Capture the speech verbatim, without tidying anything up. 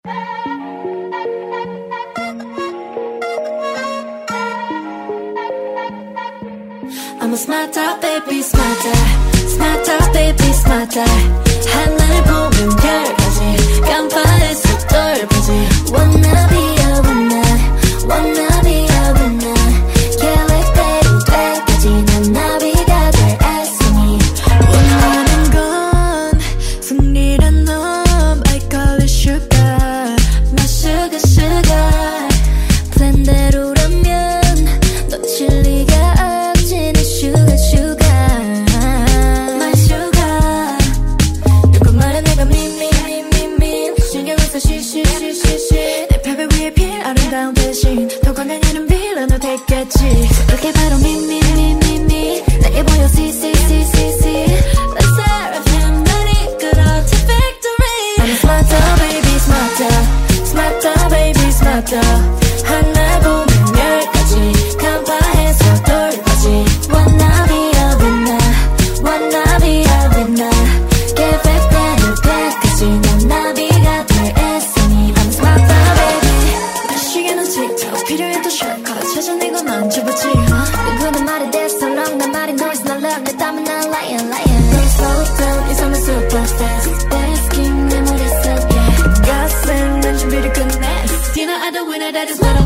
I'm a smarter baby smarter smarter baby smarter 하늘 보면 별까지 깜빡했어 똘까지 Wanna be a winner Wanna be a winner 계획대로 될까지 난 나비가 될 애쓰니 원하는 건 승리란 놈 I call it sugar My sugar sugar 플랜대로라면 놓칠 리가 없지 내 sugar sugar My sugar 누구 말해 내가 미미미미미 신경을 써 쉬쉬쉬쉬쉬 내 벽을 위해 필 아름다운 대신 더 건강해는 빌런을 택했지 그렇게 바로 미미미미미 내게 보여 see see see see see Let's seraphim 날 이끌어 to victory I'm a smarter baby smarter smarter baby smarter 하나 보면 열까지 깜빡해서 돌까지 Wanna be a winner Wanna be a winner 계획대로 끝까지 난 나비가 될 애쓰니 I'm a smarter baby 내 시계는 틱톡 필요해도 shortcut 찾아내고 난 접었지 누구는 말이 됐어 long 난 말이 noise 난 love 내 땀은 난 lion lion Don't slow down 이 삶은 super fast Better scheme 내 머릿속에 가슴 난 준비를 끝냈어 You know I don't win it I just wanna